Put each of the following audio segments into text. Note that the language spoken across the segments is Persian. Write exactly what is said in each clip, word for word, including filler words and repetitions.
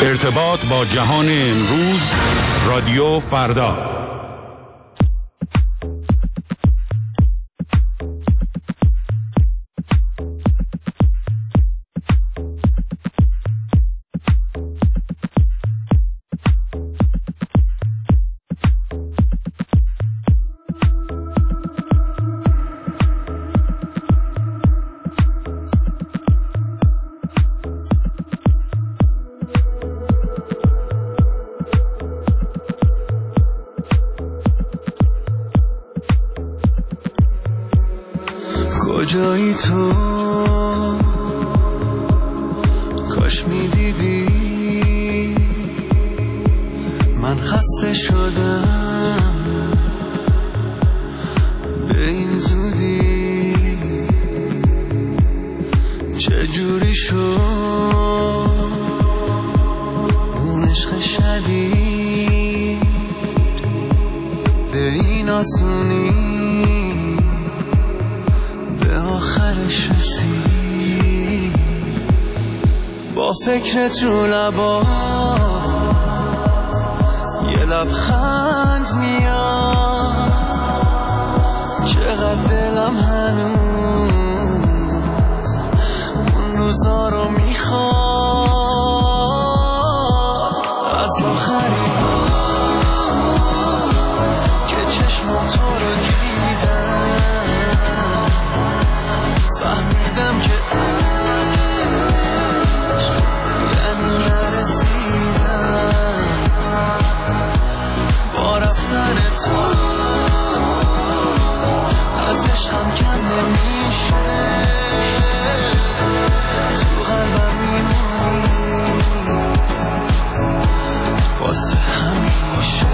ارتباط با جهان امروز، رادیو فردا. کجایی تو؟ کاش میدیدی من خسته شدم به این زودی. چجوری شد اون عشق شدید به این آسونی آخرش رسید؟ با فکرت رو لبا یه لبخند میاد، چقدر دلم هنوز اون روزا رو میخواد. از آخرین بار که چشمم تو رو دیدم فهمیدم که عشق یعنی نرسیدم. با رفتن تو از عشقم کم نمیشه، تو قلبم میمونی واسه همیشه،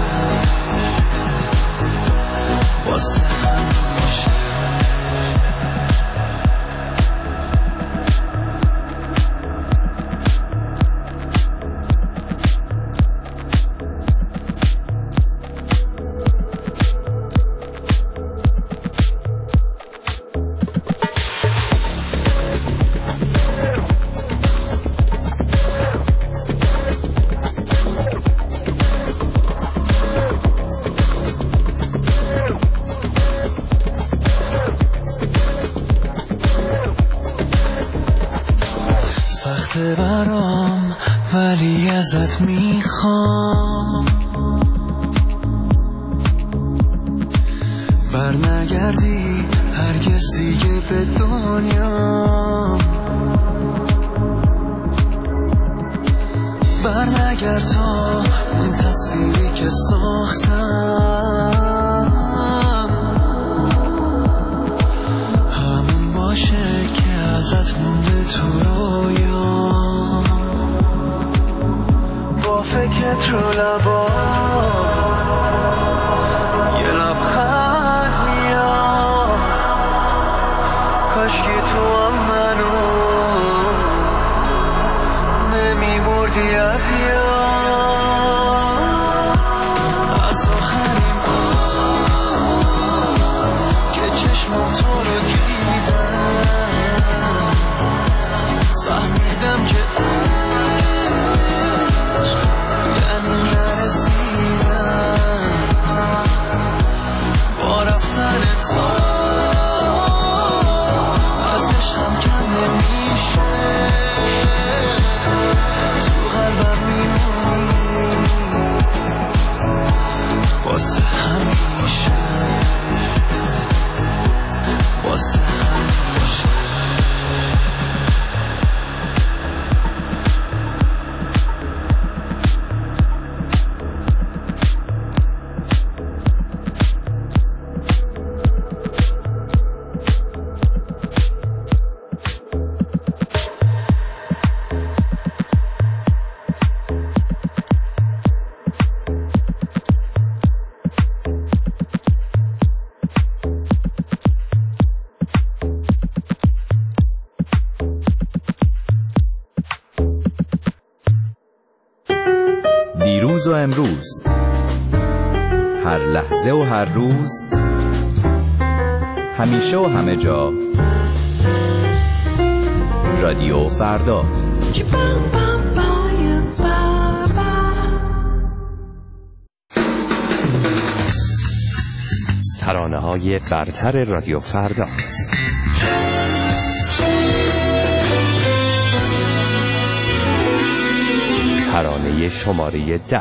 واسه همیشه. برام ولی ازت میخوام بر نگردی هرگز دیگه به دنیا، بر نگرد تا اون تصویری که ساختم همون باشه که ازت مونده تو رویا. با فکرت رو لبا یه لبخند میاد، کاشکی تو هم منو نمیبردی از یاد. از آخرین بار که چشمم تو رو دیدم فهمیدم که با رفتن تو از عشقم کم نمیشه، تو قلبم میمونی واسه همیشه، واسه همیشه. دیروز و امروز، هر لحظه و هر روز، همیشه و همه جا، رادیو فردا. ترانه‌های برتر رادیو فردا. ترانه شماره ده.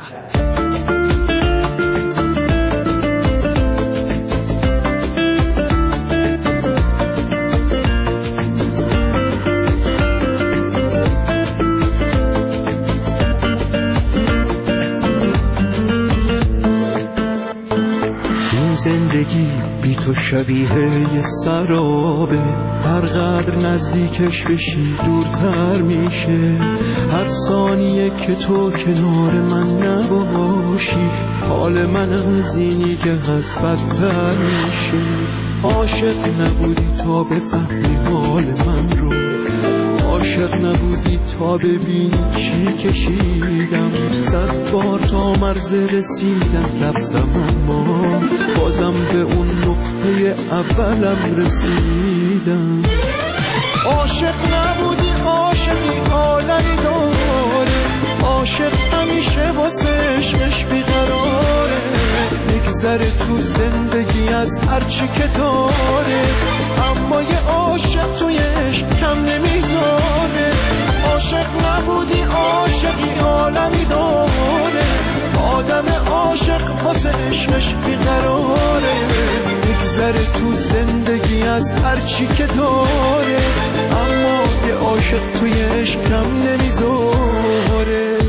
زندگی بی تو شبیه یه سرابه، هر قدر نزدیکش بشی دورتر میشه. هر ثانیه که تو کنار من نباشی، حال من از اینی که هست بدتر میشه. عاشق نبودی تا بفهمی حال من رو، عاشق نبودی تا ببینی چی کشیدم. صد بار تا مرز رسیدم رفتم، اما بازم به اون نقطه اولم رسیدم. عاشق نبودی عاشقی عالمی داره، عاشق همیشه واسه عشقش بیقراره. میگذره تو زندگی از هرچی که داره، اما یه عاشق توی عشق کم نمیذاره. عاشق نبودی عاشقی عالمی داره، آدم عاشق واسه عشقش بیقراره. میگذره تو زندگی از هرچی که داره، اما یه عاشق توی عشق کم نمیذاره.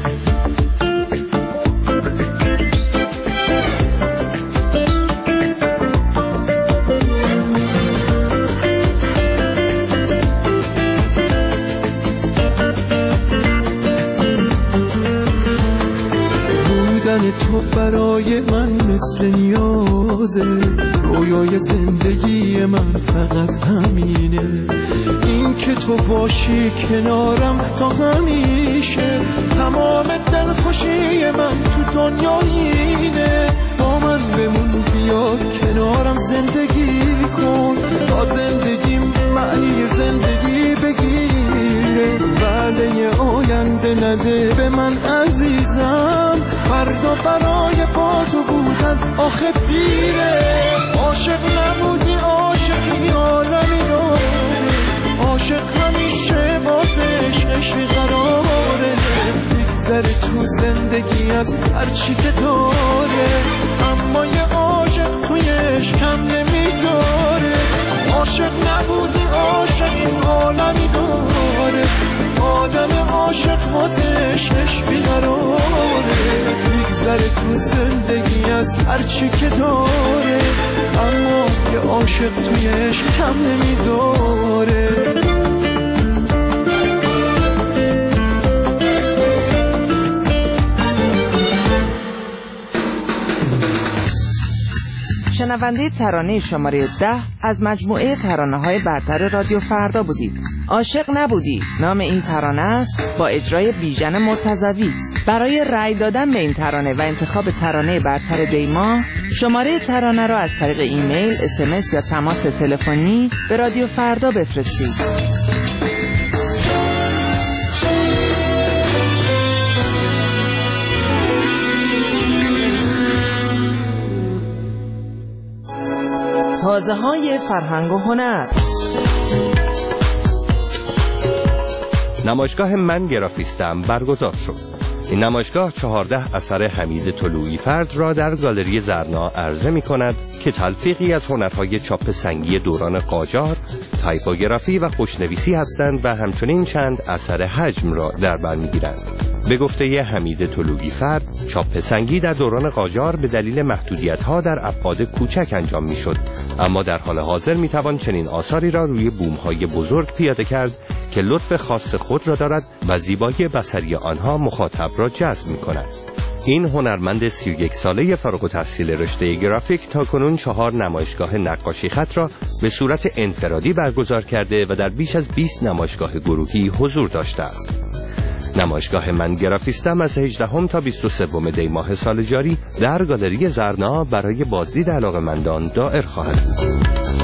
تو برای من مثل نیازه، رویای زندگی من فقط همینه. این که تو باشی کنارم تا همیشه، تمام دلخوشی من تو دنیا اینه. با من بمون بیا کنارم زندگی کن، تا زندگیم معنی زندگی بگیره. بله آینده نده به من عزیزم، فردا برای با تو بودن آخه دیره. عاشق نبودی عاشقی عالمی داره، عاشق همیشه واسه عشقش قراره. میگذره تو زندگی از هرچی که داره، اما یه عاشق توی عشق کم نمیذاره. عاشق نبودی عاشقی عالمی داره، آدم عاشق واسه عشقش بیقراره. میگذره تو زندگی از هرچی که داره، اما یه عاشق توی عشق کم نمیذاره. شنونده ترانه شماره ده از مجموعه ترانه‌های برتر رادیو فردا بودید. عاشق نبودی نام این ترانه است، با اجرای بیژن مرتضوی. برای رأی دادن به این ترانه و انتخاب ترانه برتر دیما، شماره ترانه را از طریق ایمیل، اس ام اس یا تماس تلفنی به رادیو فردا بفرستید. تازه های فرهنگ و هنر. نمایشگاه من گرافیستم برگزار شد. این نمایشگاه چهارده اثر حمید طلوعی فرد را در گالری زرنا عرضه می کند که تلفیقی از هنرهای چاپ سنگی دوران قاجار، تایپوگرافی و خوشنویسی هستند و همچنین چند اثر حجم را در بر می گیرند. به گفته حمید طلوعی فرد، چاپ سنگی در دوران قاجار به دلیل محدودیت‌ها در ابعاد کوچک انجام می‌شد، اما در حال حاضر می‌توان چنین آثاری را روی بوم‌های بزرگ پیاده کرد که لطف خاص خود را دارد و زیبایی بصری آنها مخاطب را جذب می‌کند. این هنرمند سی و یک ساله فارغ التحصیل رشته گرافیک تاکنون چهار نمایشگاه نقاشی خط را به صورت انفرادی برگزار کرده و در بیش از بیست نمایشگاه گروهی حضور داشته است. نمایشگاه من گرافیستم از هجدهم تا بیست و سوم دی ماه سال جاری در گالری زرنا برای بازدید علاقه‌مندان دائر خواهد بود.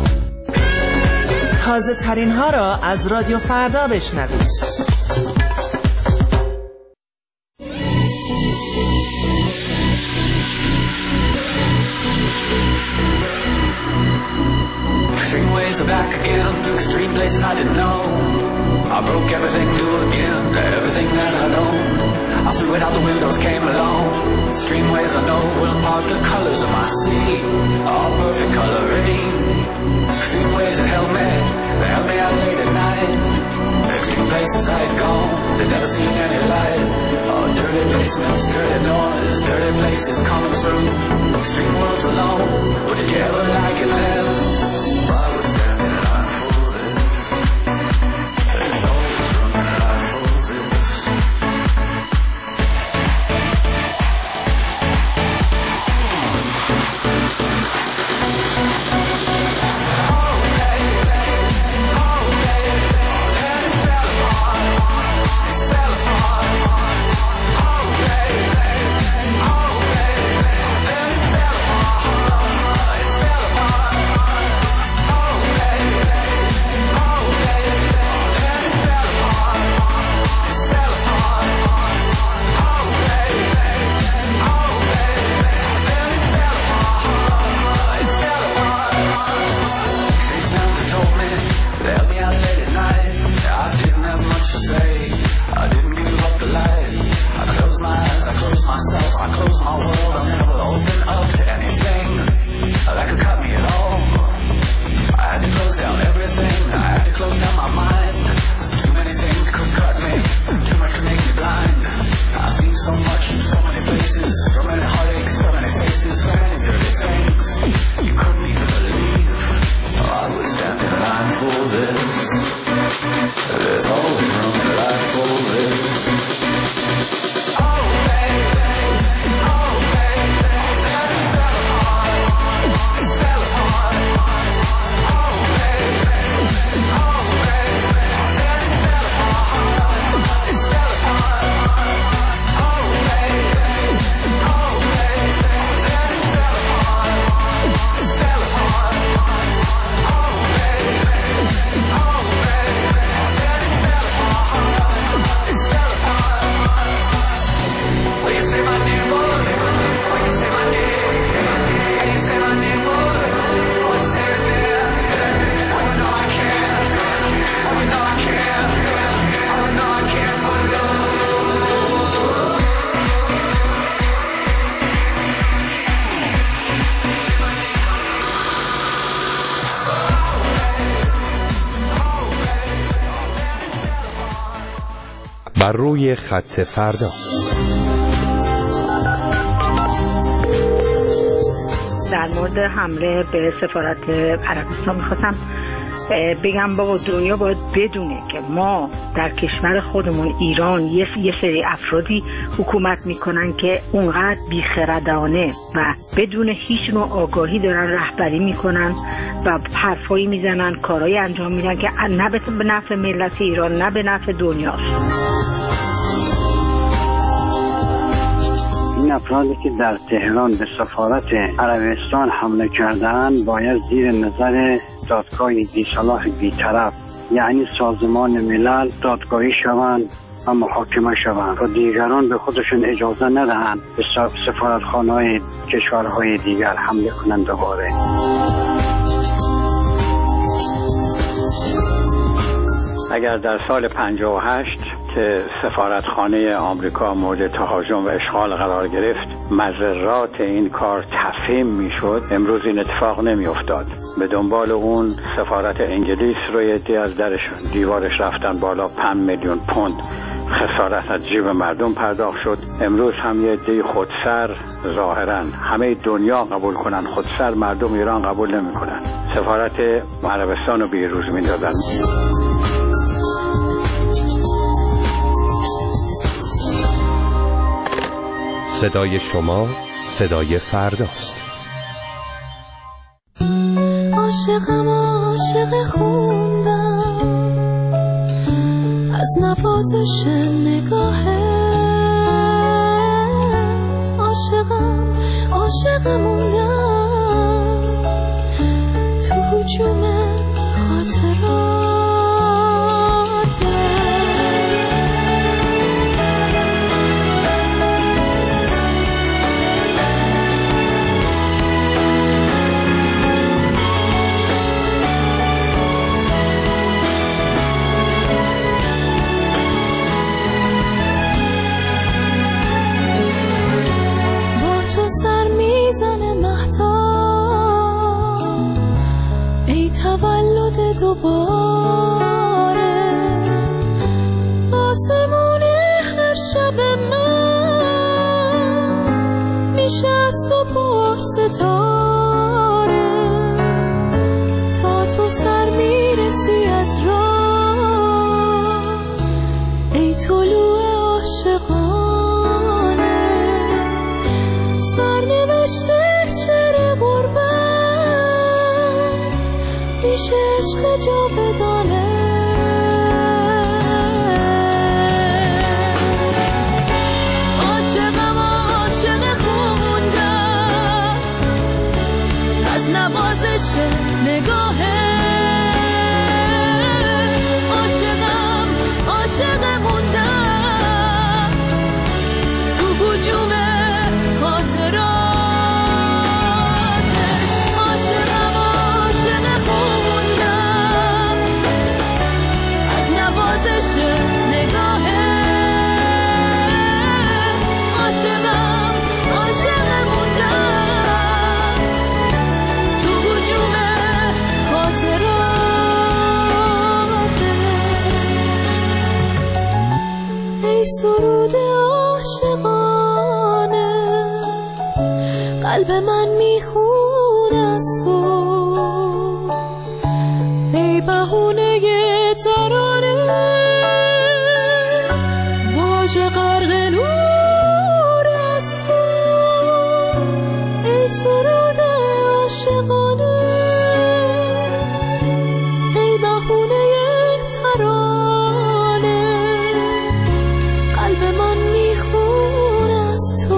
تازه ترین ها را از رادیو فردا بشنوید. places are back again, extreme places I didn't know. I broke everything new again, everything that I know. I threw it out the windows, came along. Extreme ways I know will impart the colors of my sea, all perfect coloring. Extreme ways that help me, they help me out late at night. Extreme places I had gone, they never seen any light. Oh, dirty basements, dirty noise, dirty places coming through. Extreme worlds alone, but did you ever like it there? I was standing in line for this. There's always room in life for this. بر روی خط فردا. در مورد حمله به سفارت عربستان میخواستم بگم بابا دنیا باید بدونه که ما در کشور خودمون ایران یه یه سری افرادی حکومت میکنن که اونقدر بیخردانه و بدون هیچ نوع آگاهی دارن رهبری میکنن و حرفایی میزنن، کارهایی انجام میدن که نه به نفع ملت ایران نه به نفع دنیاست. این افرادی که در تهران به سفارت عربستان حمله کردن باید زیر نظر دادگاه بی‌صلاح بی‌طرف یعنی سازمان ملل دادگاهی شوند و محاکمه شوند و دیگران به خودشون اجازه ندهند به سفارتخانه‌های کشورهای دیگر حمله کنند. دوباره اگر در سال پنجاه و هشت که سفارتخانه آمریکا مورد تهاجم و اشغال قرار گرفت مضرات این کار تفهیم میشد، امروز این اتفاق نمی افتاد. به دنبال اون سفارت انگلیس رو یه عده از درشون دیوارش رفتن بالا، پنج میلیون پوند خسارت از جیب مردم پرداخت شد. امروز هم یه عده خودسر ظاهرا همه دنیا قبول کنن، خودسر مردم ایران قبول نمی کنن. سفارت عربستان رو بیروز می دادن. صدای شما صدای فرداست. عاشقم عاشق خوندم از نوازش نگاهت، عاشقم عاشقمونم تو هجوم خاطرات. دوباره آسمون هر شب من میشه از تو پر ستاره تا تو سر میرسی از راه ای طلوع عاشقانه سرنوشت شعر غربت میشه عشق جاودانه عاشقم عاشق خوندم از نوازش نگاهه عاشقم عاشق موندم تو هجوم خاطرات عاشقم عاشق خوندم از نوازش نگاهه عاشقم عاشق موندم تو هجوم خاطرات ای سرود عاشقانه قلب من میخونه از تو ای بهونه ترانه واژه غرق نور از تو ای سرود عاشقانه ای بهونه ترانه قلب من میخونه از تو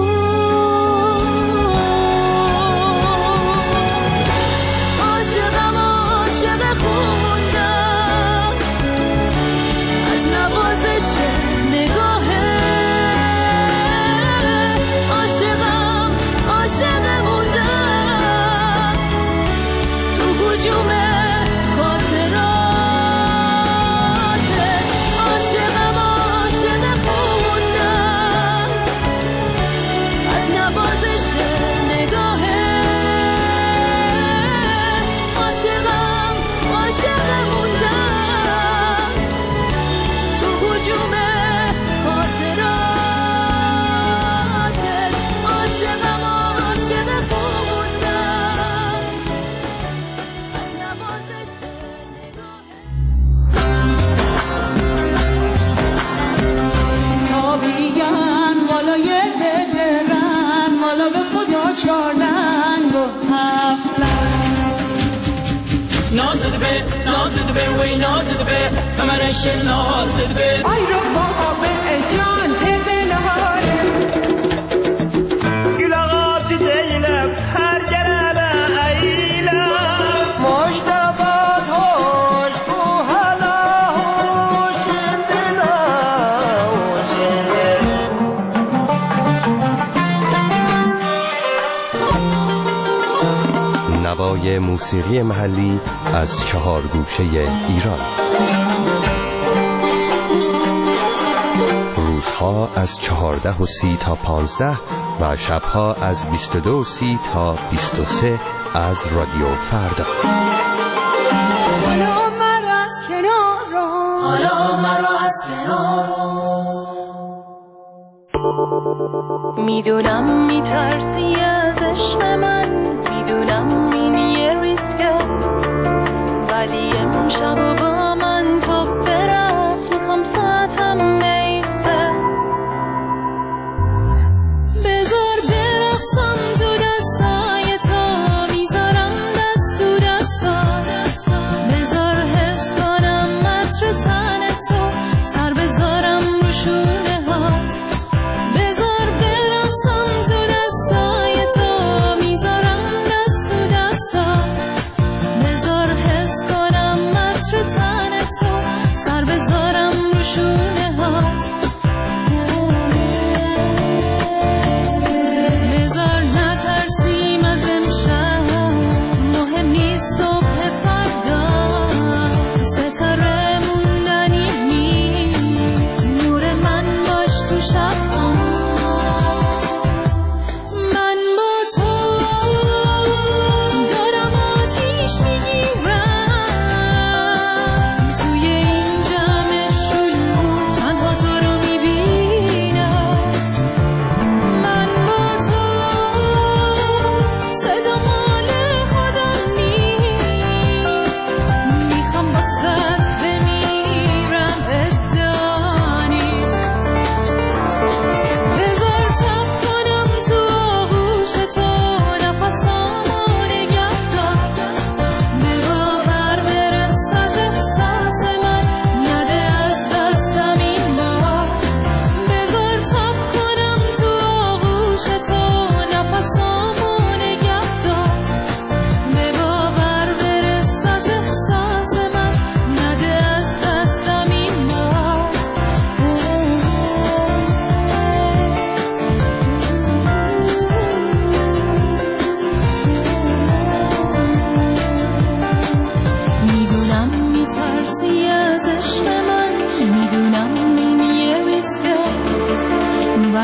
عاشقم عاشق خوندم از نوازش نگاهه عاشقم عاشق موندم تو هجوم خاطرات عاشقم عاشق خوندم از نوازش نگاهه عاشقم عاشق موندم تو هجوم خاطرات عاشقم عاشق خوندم از نوازش تابیان والای ددرن والا به خدا چارلنگ و هفلنگ نازده به نازده به وی نازده به همرش نازده به ای رو بابا به جان بلهار گلاغات دیلم هر جرابه ایلم مشتبات هوش کو هلا هوش دلا نوای موسیقی محلی از چهار گوشه ایران. روزها از چهارده و سی تا پانزده و شبها از بیست و دو و سی تا بیست و سه از رادیو فردا. حالا مرا از کنار رو حالا مرا از کنار میدونم میترسی از عشق من میدونم این یه ریسکه ولی امشب و با من تو برقص میخوام ساعتم نیسته بذار برقصم تو دستای تو میذارم دست تو دستات بذار حس کنم عطر تن تو سر بذارم رو شونه هات بذار برقصم تو دستای تو میذارم دست تو دستات بذار حس کنم عطر تن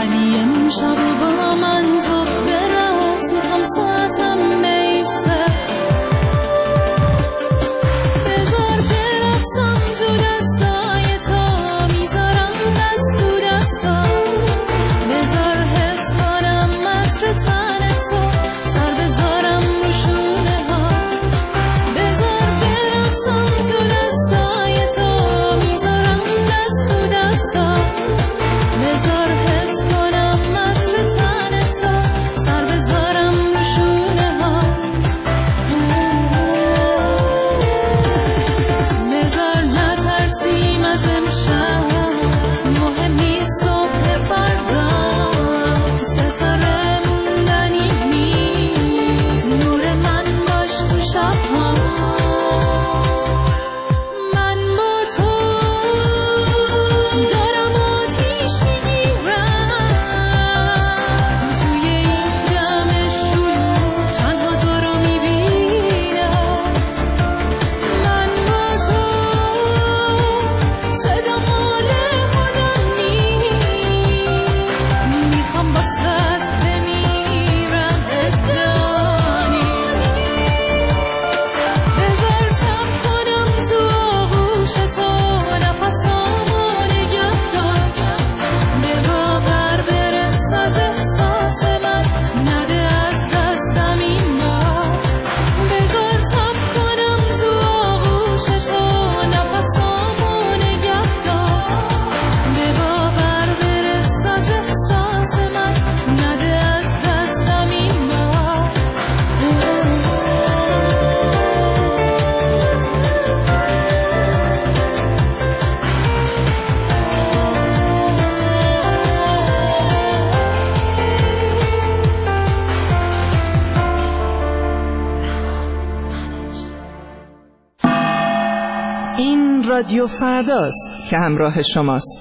ولی امشب با من تو برقص میخوام ساعتم بیسته بذار برقصم تو دستای تو میذارم دست تو دستا بذار حس کنم متر تن تو سر بذارم رو شونه ها بذار برقصم تو دستای تو میذارم دست تو دستا بذار حس کنم متر تن تو سر بذارم رو شونه ها بذار نترسیم از امشب مهم نیست صبح فردا ستاره موندنی نیست نور من باش تو شبها من با تو دارم آتیش میگیرم توی این جمع شلوغ تنها تو رو میبینم من با تو صدا مال خودم نیست میخوام باست بمیرم ادعا نیست بذار تب کنم تو آغوش تو نفسامو نگه دار به باور برس از احساس من نده از دستم این بار بذار تب کنم تو آغوش تو نفسامو نگه دار به باور برس از احساس من نده از دستم این بار این رادیو فرداست که همراه شماست.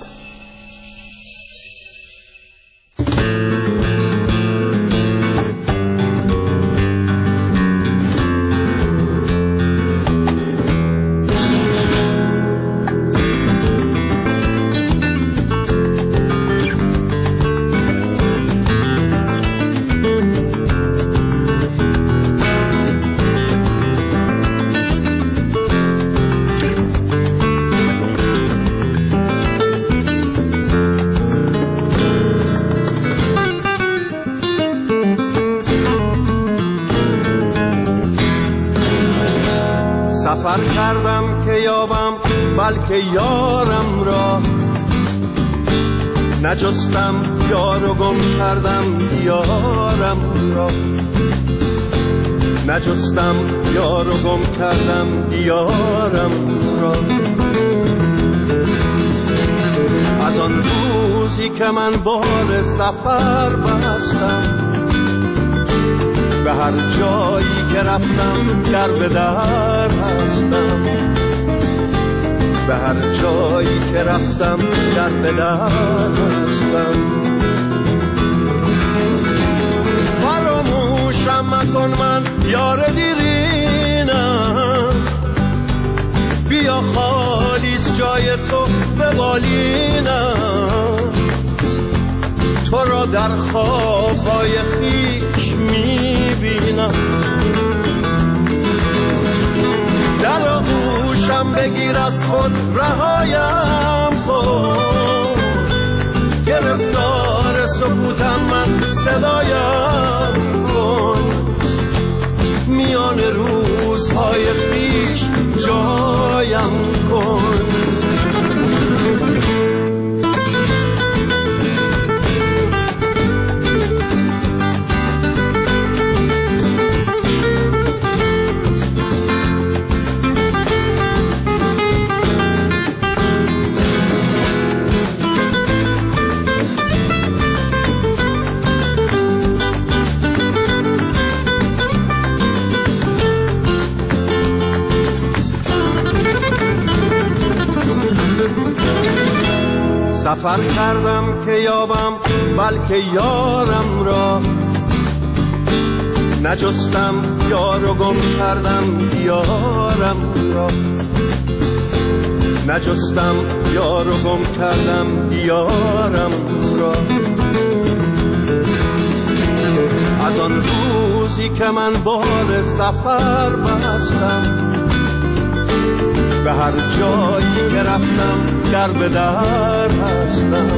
سفر کردم که یابم بلکه یارم را نجستم یار و گم کردم یارم را نجستم یار و گم کردم یارم را از آن روزی که من بار سفر بستم به هر جایی که رفتم در به در هستم به هر جایی که رفتم در به در هستم فراموشم مکن من یار دیرینم بیا خالیست جای تو به بالینم تو را در خوابهای خیش میبینم در آغوشم بگیر از خود رهایم کن گرفتار سکوتم من صدایم کن میان روزهای خیش جایم کن سفر کردم که یابم بلکه یارم را نجستم یار و گم کردم یارم را نجستم یار و گم کردم یارم را که من بار سفر بستم، به هر جایی که رفتم در به در هستم،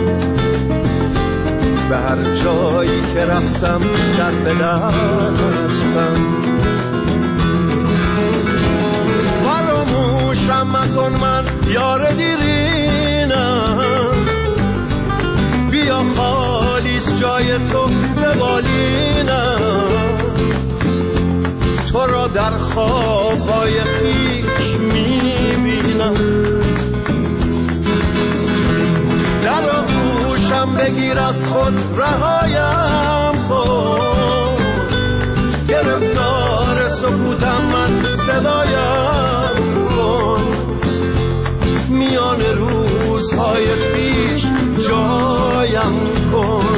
به هر جایی که رفتم در به در هستم. فراموشم مکن من یار دیرینم، بیا خالیست جای تو به بالینم، تو را در خوابهای خویش میبینم. در آغوشم بگیر از خود رهایم کن، گرفتار سکوتم من صدایم کن، میان روزهای پیش جایم کن.